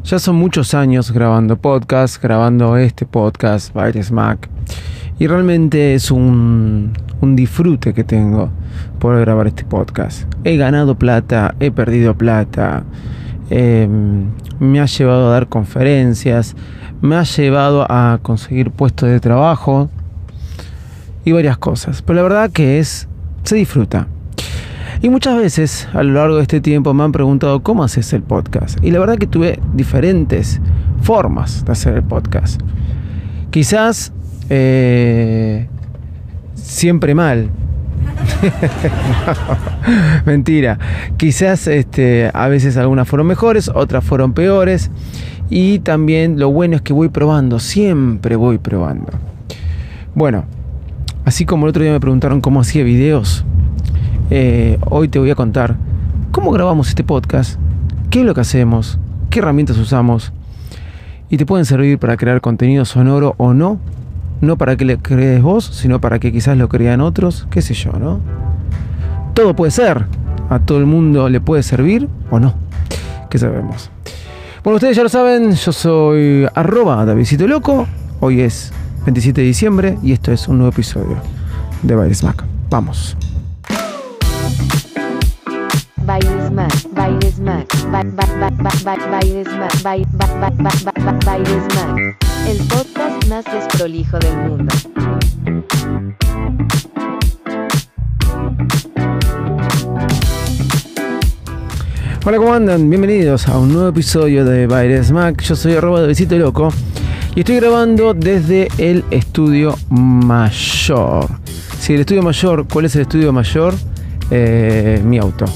Ya son muchos años grabando podcast, grabando este podcast, Baires Mac. Y realmente es un disfrute que tengo poder grabar este podcast. He ganado plata, he perdido plata, me ha llevado a dar conferencias, me ha llevado a conseguir puestos de trabajo y varias cosas. Pero la verdad que se disfruta. Y muchas veces a lo largo de este tiempo me han preguntado cómo haces el podcast. Y la verdad que tuve diferentes formas de hacer el podcast. Quizás siempre mal. No, mentira. Quizás a veces algunas fueron mejores, otras fueron peores. Y también lo bueno es que voy probando, siempre voy probando. Bueno, así como el otro día me preguntaron cómo hacía videos, hoy te voy a contar cómo grabamos este podcast, qué es lo que hacemos, qué herramientas usamos y te pueden servir para crear contenido sonoro o no. No para que lo crees vos, sino para que quizás lo crean otros, qué sé yo, ¿no? Todo puede ser, a todo el mundo le puede servir o no, ¿qué sabemos? Bueno, ustedes ya lo saben, yo soy @DavidcitoLoco, hoy es 27 de diciembre y esto es un nuevo episodio de Baires Mac. Vamos. Baires Mac, Baires Mac, Baires Mac, Baires Mac, el podcast más desprolijo del mundo. Hola, ¿cómo andan? Bienvenidos a un nuevo episodio de Baires Mac. Yo soy @DavidcitoLoco y estoy grabando desde el estudio mayor. Sí, el estudio mayor. ¿Cuál es el estudio mayor? Mi auto.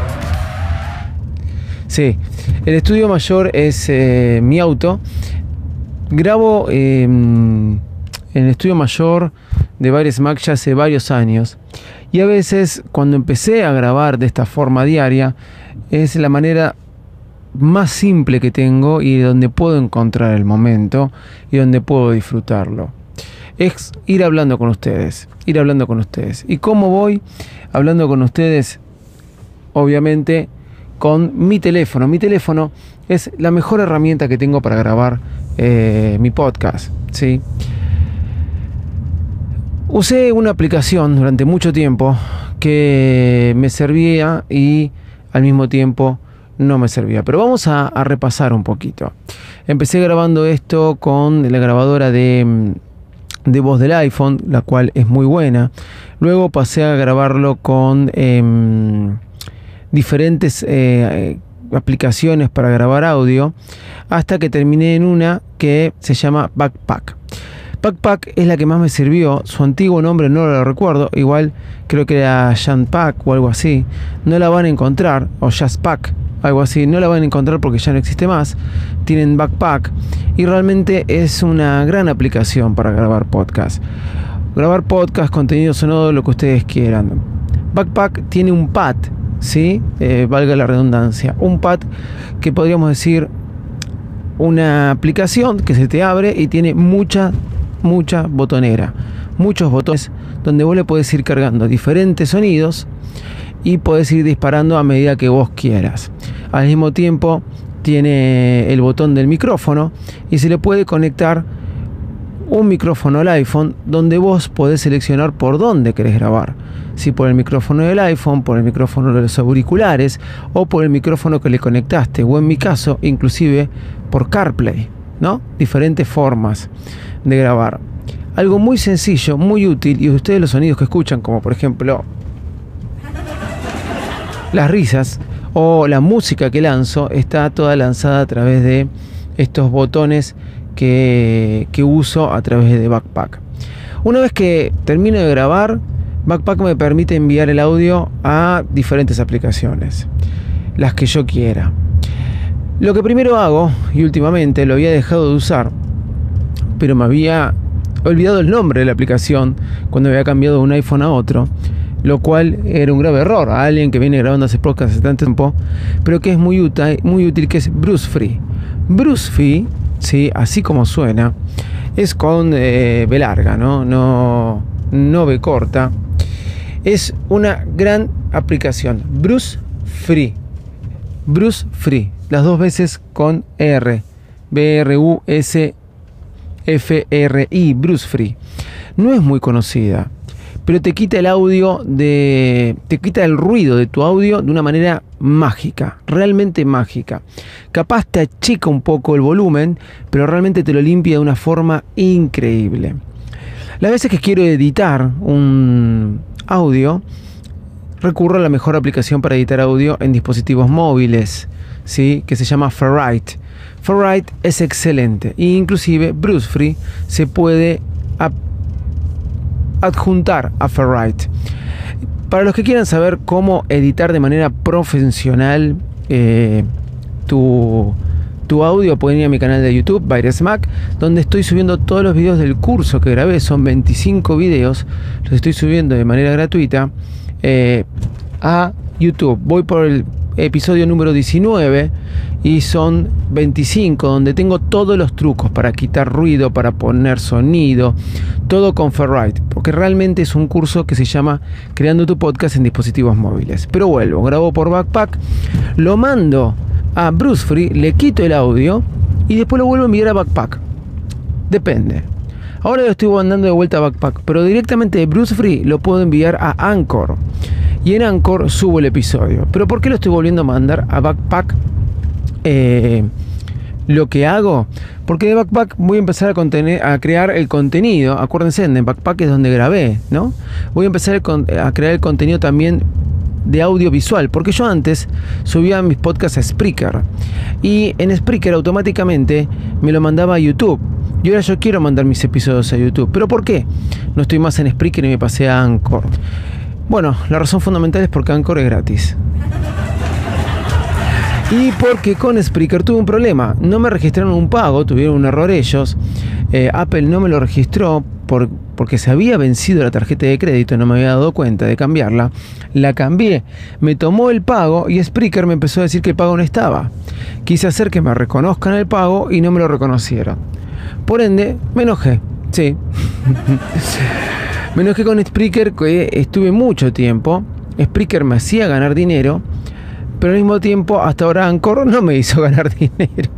Sí, el estudio mayor es mi auto. Grabo en el estudio mayor de Baires Mac ya hace varios años. Y a veces cuando empecé a grabar de esta forma diaria, es la manera más simple que tengo y donde puedo encontrar el momento y donde puedo disfrutarlo. Es ir hablando con ustedes, ¿Y cómo voy hablando con ustedes? Obviamente con mi teléfono. Mi teléfono es la mejor herramienta que tengo para grabar mi podcast, ¿sí? Usé una aplicación durante mucho tiempo que me servía y al mismo tiempo no me servía. Pero vamos a repasar un poquito. Empecé grabando esto con la grabadora de voz del iPhone, la cual es muy buena. Luego pasé a grabarlo con diferentes aplicaciones para grabar audio, hasta que terminé en una que se llama Backpack. Backpack es la que más me sirvió. Su antiguo nombre no lo recuerdo, igual creo que era Jazzpack o algo así. No la van a encontrar, o Jazzpack, algo así, no la van a encontrar porque ya no existe más. Tienen Backpack y realmente es una gran aplicación para grabar podcast. Grabar podcast, contenido sonoro, lo que ustedes quieran. Backpack tiene un pad, ¿sí? Valga la redundancia, un pad que podríamos decir una aplicación que se te abre y tiene mucha botonera, muchos botones donde vos le podés ir cargando diferentes sonidos y podés ir disparando a medida que vos quieras. Al mismo tiempo tiene el botón del micrófono y se le puede conectar un micrófono al iPhone donde vos podés seleccionar por dónde querés grabar. Si por el micrófono del iPhone, por el micrófono de los auriculares o por el micrófono que le conectaste, o en mi caso inclusive por CarPlay, ¿no? Diferentes formas de grabar. Algo muy sencillo, muy útil, y ustedes los sonidos que escuchan, como por ejemplo las risas o la música que lanzo, está toda lanzada a través de estos botones que uso a través de Backpack. Una vez que termino de grabar, Backpack me permite enviar el audio a diferentes aplicaciones, las que yo quiera. Lo que primero hago, y últimamente lo había dejado de usar, pero me había olvidado el nombre de la aplicación cuando había cambiado de un iPhone a otro, lo cual era un grave error a alguien que viene grabando hace podcast hace tanto tiempo, pero que es muy útil, que es Brucefree. Brucefree, ¿sí? Así como suena, es con B larga, no B corta. Es una gran aplicación, Brucefree. Bruce Free, las dos veces con R. B-R-U-S-F-R-I, Bruce Free. No es muy conocida, pero te quita el audio te quita el ruido de tu audio de una manera mágica, realmente mágica. Capaz te achica un poco el volumen, pero realmente te lo limpia de una forma increíble. Las veces que quiero editar un audio, recurro a la mejor aplicación para editar audio en dispositivos móviles, ¿sí? Que se llama Ferrite. Ferrite es excelente, e inclusive Bruce Free se puede adjuntar a Ferrite. Para los que quieran saber cómo editar de manera profesional tu audio, pueden ir a mi canal de YouTube, Baires Mac, donde estoy subiendo todos los videos del curso que grabé. Son 25 videos, los estoy subiendo de manera gratuita a YouTube. Voy por el episodio número 19 y son 25 donde tengo todos los trucos para quitar ruido, para poner sonido, todo con Ferrite, porque realmente es un curso que se llama Creando tu podcast en dispositivos móviles. Pero vuelvo, grabo por Backpack, lo mando a Bruce Free, le quito el audio y después lo vuelvo a enviar a Backpack. Depende. Ahora lo estoy mandando de vuelta a Backpack, pero directamente de Bruce Free lo puedo enviar a Anchor. Y en Anchor subo el episodio. ¿Pero por qué lo estoy volviendo a mandar a Backpack? Lo que hago, porque de Backpack voy a empezar a crear el contenido. Acuérdense, en Backpack es donde grabé, ¿no? Voy a empezar a crear el contenido también de audiovisual, porque yo antes subía mis podcasts a Spreaker y en Spreaker automáticamente me lo mandaba a YouTube. Y ahora yo quiero mandar mis episodios a YouTube. ¿Pero por qué? No estoy más en Spreaker y me pasé a Anchor. Bueno, la razón fundamental es porque Anchor es gratis. Y porque con Spreaker tuve un problema. No me registraron un pago, tuvieron un error ellos. Apple no me lo registró porque se había vencido la tarjeta de crédito, no me había dado cuenta de cambiarla. La cambié, me tomó el pago y Spreaker me empezó a decir que el pago no estaba. Quise hacer que me reconozcan el pago y no me lo reconocieron. Por ende, me enojé. Sí. Me enojé con Spreaker, que estuve mucho tiempo. Spreaker me hacía ganar dinero, pero al mismo tiempo hasta ahora Anchor no me hizo ganar dinero.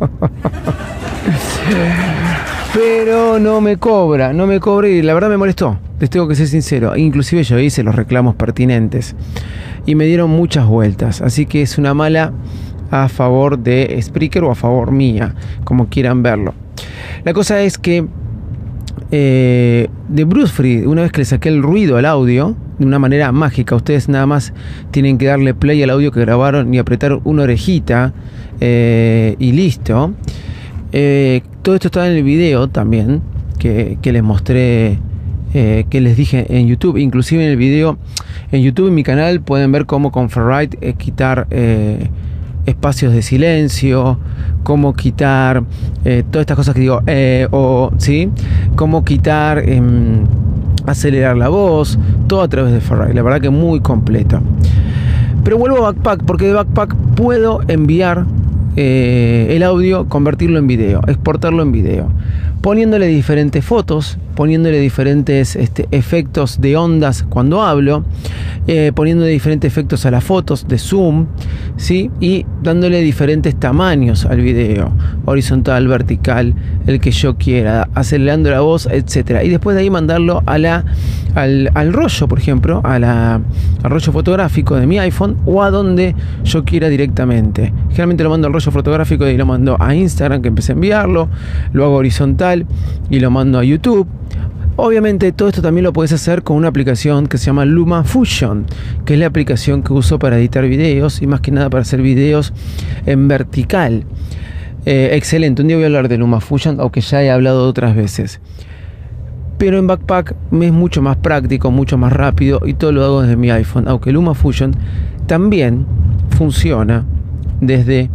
Pero no me cobra y la verdad me molestó, les tengo que ser sincero. Inclusive yo hice los reclamos pertinentes y me dieron muchas vueltas, así que es una mala a favor de Spreaker o a favor mía, como quieran verlo. La cosa es que de Bruce Free, una vez que le saqué el ruido al audio de una manera mágica, ustedes nada más tienen que darle play al audio que grabaron y apretar una orejita y listo. Todo esto está en el video también que les mostré, que les dije en YouTube. Inclusive en el video en YouTube, en mi canal, pueden ver cómo con Ferrite quitar espacios de silencio, cómo quitar todas estas cosas que digo, ¿sí? Cómo quitar, acelerar la voz, todo a través de Ferrite. La verdad que muy completo. Pero vuelvo a Backpack, porque de Backpack puedo enviar el audio, convertirlo en video, exportarlo en video, poniéndole diferentes fotos, poniéndole diferentes efectos de ondas cuando hablo, poniéndole diferentes efectos a las fotos de zoom, ¿sí? Y dándole diferentes tamaños al video, horizontal, vertical, el que yo quiera, acelerando la voz, etcétera. Y después de ahí mandarlo a al rollo, por ejemplo, al rollo fotográfico de mi iPhone o a donde yo quiera directamente. Generalmente lo mando al rollo fotográfico y lo mando a Instagram, que empecé a enviarlo, lo hago horizontal y lo mando a YouTube. Obviamente todo esto también lo puedes hacer con una aplicación que se llama LumaFusion, que es la aplicación que uso para editar videos y más que nada para hacer videos en vertical. Excelente, un día voy a hablar de LumaFusion, aunque ya he hablado otras veces. Pero en Backpack me es mucho más práctico, mucho más rápido y todo lo hago desde mi iPhone, aunque LumaFusion también funciona desde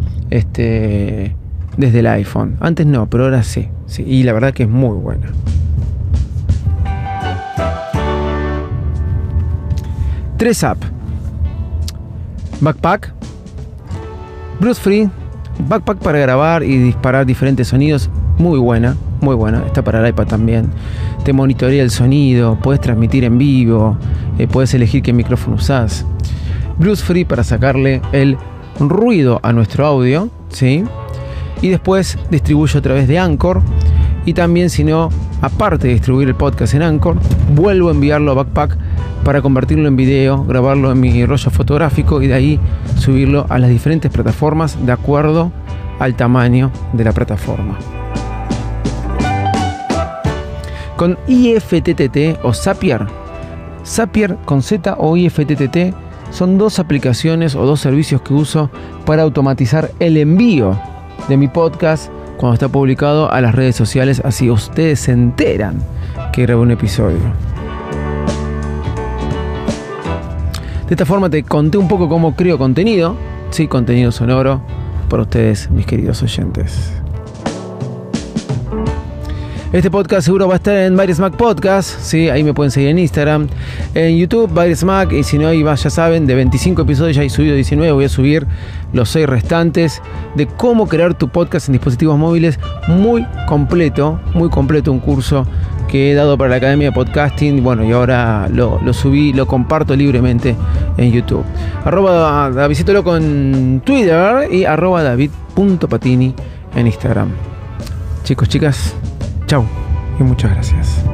el iPhone. Antes no, pero ahora sí, y la verdad que es muy buena. Tres apps: Backpack, Bruce Free, Backpack para grabar y disparar diferentes sonidos, muy buena, está para el iPad también. Te monitorea el sonido, puedes transmitir en vivo, puedes elegir qué micrófono usás. Bruce Free para sacarle el ruido a nuestro audio, ¿sí? Y después distribuyo a través de Anchor. Y también, si no, aparte de distribuir el podcast en Anchor, vuelvo a enviarlo a Backpack para convertirlo en video, grabarlo en mi rollo fotográfico y de ahí subirlo a las diferentes plataformas de acuerdo al tamaño de la plataforma. Con IFTTT o Zapier con Z o IFTTT son dos aplicaciones o dos servicios que uso para automatizar el envío de mi podcast cuando está publicado a las redes sociales, así ustedes se enteran que grabé un episodio. De esta forma te conté un poco cómo creo contenido, sí, contenido sonoro para ustedes, mis queridos oyentes. Este podcast seguro va a estar en Virus Mac Podcast, ¿sí? Ahí me pueden seguir en Instagram, en YouTube, Virus Mac, y si no, ahí ya saben, de 25 episodios ya he subido 19, voy a subir los 6 restantes de cómo crear tu podcast en dispositivos móviles, muy completo, un curso que he dado para la Academia de Podcasting, bueno, y ahora lo subí, lo comparto libremente en YouTube. @Davidcito Loco en Twitter y @David.Patini en Instagram. Chicos, chicas, chau y muchas gracias.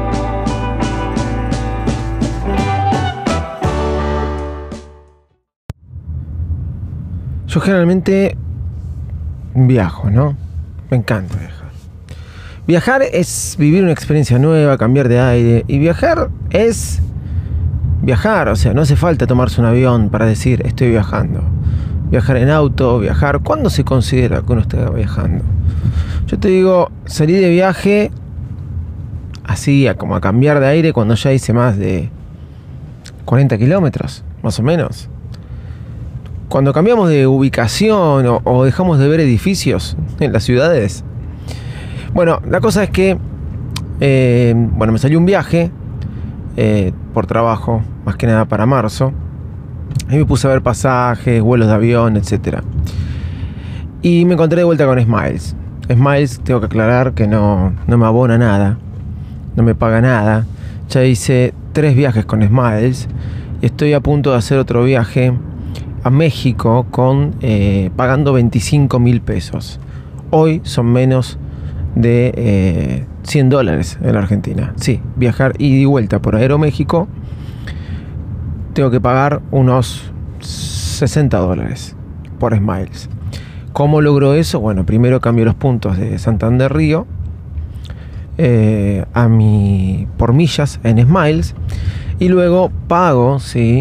Yo generalmente viajo, ¿no? Me encanta viajar. Viajar es vivir una experiencia nueva, cambiar de aire. Y viajar es viajar, o sea, no hace falta tomarse un avión para decir estoy viajando. Viajar en auto, viajar. ¿Cuándo se considera que uno está viajando? Yo te digo, salí de viaje así, como a cambiar de aire cuando ya hice más de 40 kilómetros, más o menos. Cuando cambiamos de ubicación o dejamos de ver edificios en las ciudades. Bueno, la cosa es que, me salió un viaje por trabajo, más que nada para marzo. Ahí me puse a ver pasajes, vuelos de avión, etc. Y me encontré de vuelta con Smiles. Smiles, tengo que aclarar que no me abona nada, no me paga nada. Ya hice 3 viajes con Smiles y estoy a punto de hacer otro viaje a México pagando 25.000 pesos. Hoy son menos de $100 en la Argentina. Sí, viajar ida y vuelta por Aeroméxico tengo que pagar unos $60 por Smiles. ¿Cómo logro eso? Bueno, primero cambio los puntos de Santander Río por millas en Smiles y luego pago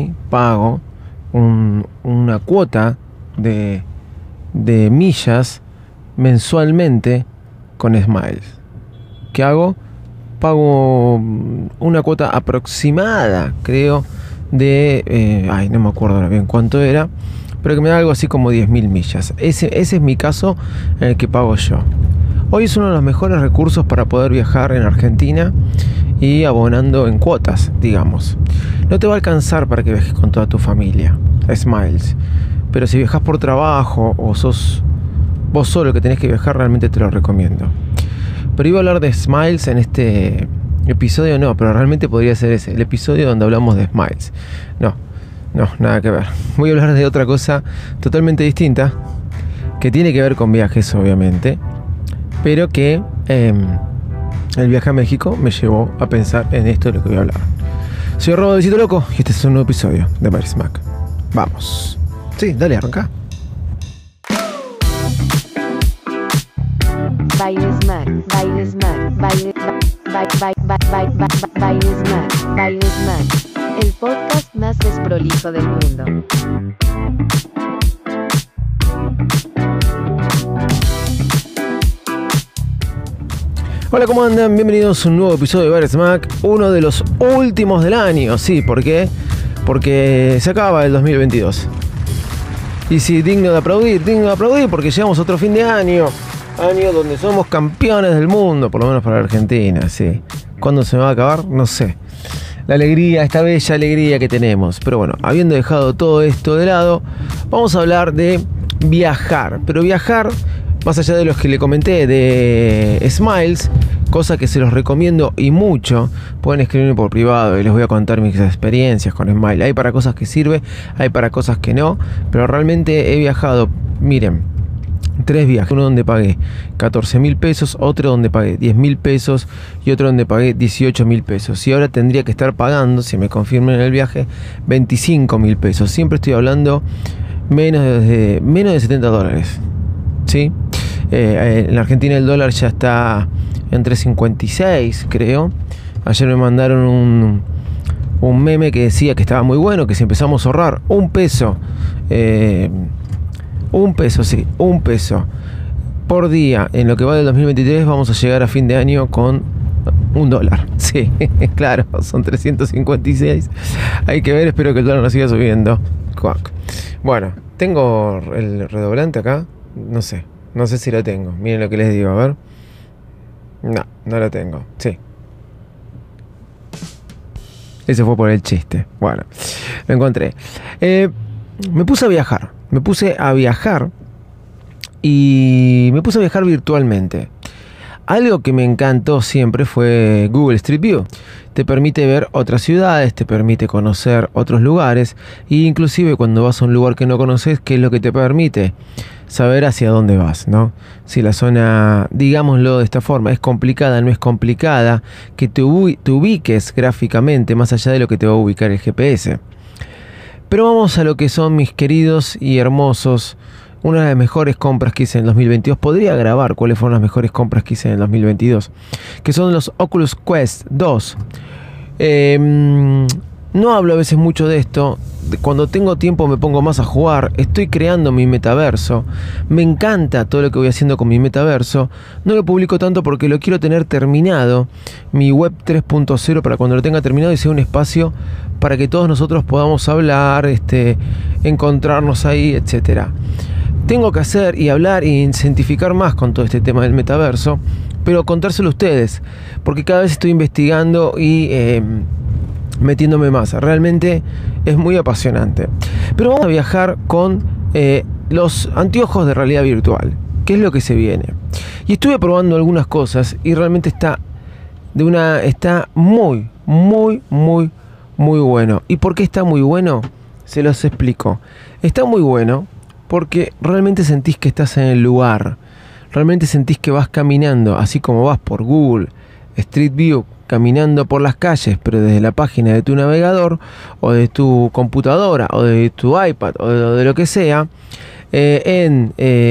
una cuota de millas mensualmente con Smiles. ¿Qué hago? Pago una cuota aproximada, creo, no me acuerdo ahora bien cuánto era, pero que me da algo así como 10.000 millas. Ese es mi caso en el que pago yo. Hoy es uno de los mejores recursos para poder viajar en Argentina y abonando en cuotas, digamos. No te va a alcanzar para que viajes con toda tu familia, Smiles, pero si viajas por trabajo o sos vos solo que tenés que viajar, realmente te lo recomiendo. Pero iba a hablar de Smiles en este episodio, pero realmente podría ser ese, el episodio donde hablamos de Smiles. No, nada que ver. Voy a hablar de otra cosa totalmente distinta, que tiene que ver con viajes, obviamente, pero que el viaje a México me llevó a pensar en esto de lo que voy a hablar. Soy Davidcito Loco y este es un nuevo episodio de Virus Mac. Vamos. Sí, dale, arranca. Virus Mac, el podcast más desprolijo del mundo. Hola, ¿cómo andan? Bienvenidos a un nuevo episodio de Virus Mac, uno de los últimos del año. Sí, ¿por qué? Porque se acaba el 2022. Y sí, digno de aplaudir porque llegamos a otro fin de año donde somos campeones del mundo, por lo menos para la Argentina, sí. ¿Cuándo se me va a acabar? No sé. La alegría, esta bella alegría que tenemos. Pero bueno, habiendo dejado todo esto de lado, vamos a hablar de viajar. Pero viajar, más allá de los que le comenté de Smiles, cosa que se los recomiendo y mucho. Pueden escribirme por privado y les voy a contar mis experiencias con Smile. Hay para cosas que sirve, hay para cosas que no, pero realmente he viajado, miren, 3 viajes, uno donde pagué 14.000 pesos, otro donde pagué 10.000 pesos y otro donde pagué 18.000 pesos. Y ahora tendría que estar pagando, si me confirman el viaje, 25.000 pesos. Siempre estoy hablando menos de $70, ¿sí? En la Argentina el dólar ya está en 3.56, creo. Ayer me mandaron un meme que decía que estaba muy bueno, que si empezamos a ahorrar un peso por día en lo que va del 2023, vamos a llegar a fin de año con $1. Sí, claro, son 356. Hay que ver, espero que el dólar no siga subiendo. Bueno, tengo el redoblante acá. No sé si lo tengo. Miren lo que les digo, a ver. No lo tengo. Sí. Ese fue por el chiste. Bueno, lo encontré. Me puse a viajar. Y me puse a viajar virtualmente. Algo que me encantó siempre fue Google Street View. Te permite ver otras ciudades, te permite conocer otros lugares, e inclusive cuando vas a un lugar que no conoces, ¿qué es lo que te permite? Saber hacia dónde vas, ¿no? Si la zona, digámoslo de esta forma, es complicada, no es complicada, que te ubiques gráficamente más allá de lo que te va a ubicar el GPS. Pero vamos a lo que son, mis queridos y hermosos, una de las mejores compras que hice en el 2022. Podría grabar cuáles fueron las mejores compras que hice en el 2022, que son los Oculus Quest 2. No hablo a veces mucho de esto. Cuando tengo tiempo me pongo más a jugar. Estoy creando mi metaverso. Me encanta todo lo que voy haciendo con mi metaverso. No lo publico tanto porque lo quiero tener terminado, mi web 3.0, para cuando lo tenga terminado y sea un espacio para que todos nosotros podamos hablar, encontrarnos ahí, etcétera. Tengo que hacer y hablar e incentivar más con todo este tema del metaverso, pero contárselo a ustedes, porque cada vez estoy investigando y metiéndome más. Realmente es muy apasionante. Pero vamos a viajar con los anteojos de realidad virtual. ¿Qué es lo que se viene? Y estuve probando algunas cosas y realmente está muy bueno. ¿Y por qué está muy bueno? Se los explico. Está muy bueno porque realmente sentís que estás en el lugar. Realmente sentís que vas caminando, así como vas por Google Street View, caminando por las calles, pero desde la página de tu navegador, o de tu computadora, o de tu iPad, o de lo que sea, en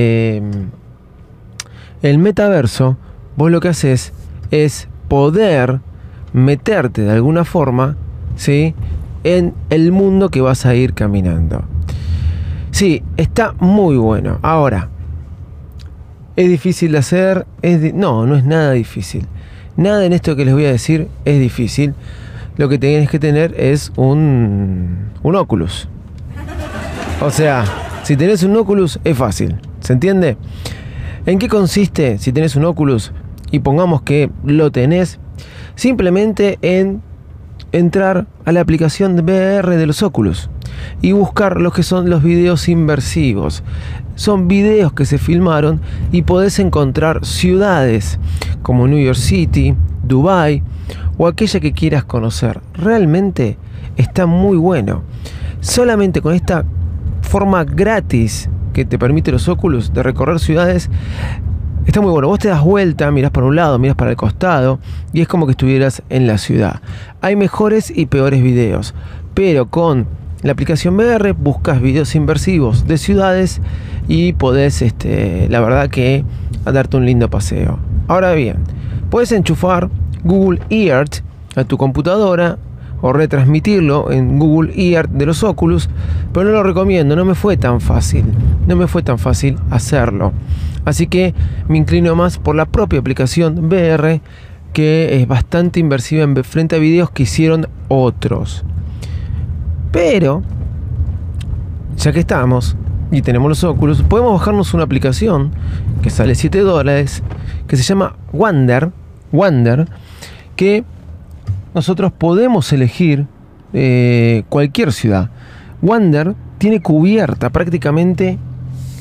el metaverso, vos lo que haces es poder meterte de alguna forma, ¿sí?, en el mundo que vas a ir caminando. Sí, está muy bueno. Ahora, ¿es difícil de hacer? No es nada difícil. Nada en esto que les voy a decir es difícil. Lo que tienes que tener es un Oculus. O sea, si tenés un Oculus es fácil. ¿Se entiende? ¿En qué consiste si tenés un Oculus? Y pongamos que lo tenés. Simplemente en entrar a la aplicación de VR de los Oculus y buscar lo que son los videos inmersivos. Son videos que se filmaron y podés encontrar ciudades como New York City, Dubai o aquella que quieras conocer. Realmente está muy bueno. Solamente con esta forma gratis que te permite los Oculus de recorrer ciudades, está muy bueno. Vos te das vuelta, mirás para un lado, mirás para el costado y es como que estuvieras en la ciudad. Hay mejores y peores videos, pero con la aplicación VR buscas videos inmersivos de ciudades y podés, la verdad que, darte un lindo paseo. Ahora bien, puedes enchufar Google Earth a tu computadora o retransmitirlo en Google Earth de los Oculus, pero no lo recomiendo, no me fue tan fácil hacerlo. Así que me inclino más por la propia aplicación VR, que es bastante inmersiva en frente a videos que hicieron otros. Pero, ya que estamos y tenemos los Oculus, podemos bajarnos una aplicación que sale $7, que se llama Wander, que nosotros podemos elegir cualquier ciudad. Wander tiene cubierta prácticamente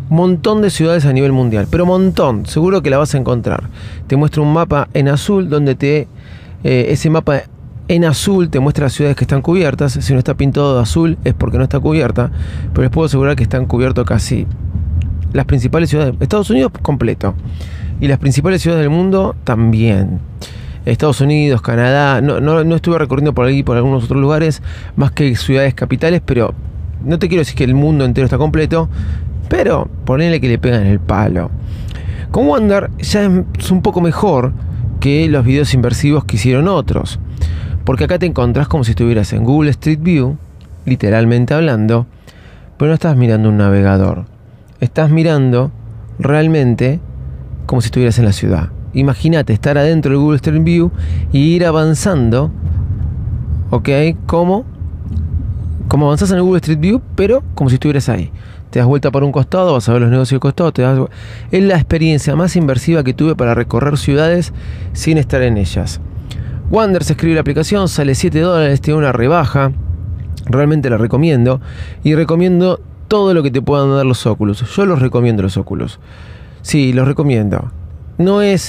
montón de ciudades a nivel mundial, pero montón, seguro que la vas a encontrar. Te muestra un mapa en azul donde ese mapa en azul te muestra las ciudades que están cubiertas. Si no está pintado de azul es porque no está cubierta, pero les puedo asegurar que están cubiertos casi las principales ciudades. Estados Unidos completo, y las principales ciudades del mundo también. Estados Unidos, Canadá, no estuve recorriendo por ahí, por algunos otros lugares, más que ciudades capitales, pero no te quiero decir que el mundo entero está completo, pero ponele que le pegan el palo. Con Wander ya es un poco mejor que los videos inversivos que hicieron otros, porque acá te encontrás como si estuvieras en Google Street View, literalmente hablando, pero no estás mirando un navegador, estás mirando realmente como si estuvieras en la ciudad. Imagínate estar adentro del Google Street View y ir avanzando, ¿ok? Como avanzás en el Google Street View, pero como si estuvieras ahí. Te das vuelta por un costado, vas a ver los negocios del costado. Es la experiencia más inmersiva que tuve para recorrer ciudades sin estar en ellas. Wander se escribe la aplicación, sale $7, tiene una rebaja. Realmente la recomiendo. Y recomiendo todo lo que te puedan dar los Oculus. Yo los recomiendo, los Oculus. Sí, los recomiendo. No es...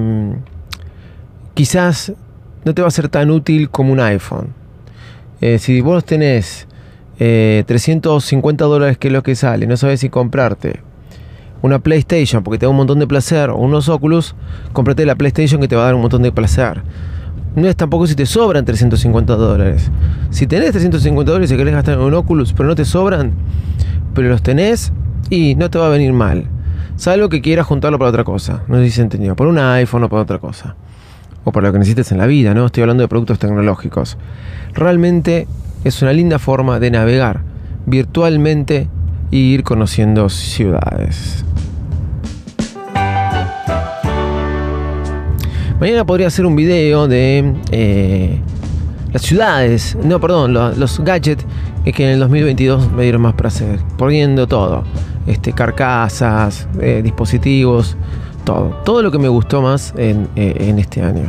quizás no te va a ser tan útil como un iPhone. Si vos tenés $350, que es lo que sale, no sabes si comprarte una PlayStation porque te da un montón de placer, o unos Oculus, cómprate la PlayStation que te va a dar un montón de placer. No es tampoco si te sobran $350. Si tenés $350 y querés gastar en un Oculus, pero no te sobran, pero los tenés, y no te va a venir mal. Salvo que quieras juntarlo para otra cosa. No sé si se entendió. Por un iPhone o para otra cosa. O para lo que necesites en la vida, ¿no? Estoy hablando de productos tecnológicos. Realmente es una linda forma de navegar virtualmente y ir conociendo ciudades. Mañana podría hacer un video de las ciudades, no, perdón, los gadgets que en el 2022 me dieron más placer, poniendo todo, carcasas, dispositivos, todo lo que me gustó más en este año.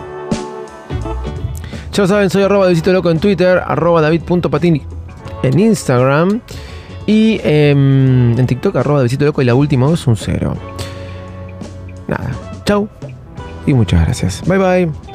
Ya lo saben, soy @davidcitoloco en Twitter, @david.patini en Instagram, y en TikTok @davidcitoloco, y la última es un 0. Nada, chau y muchas gracias. Bye bye.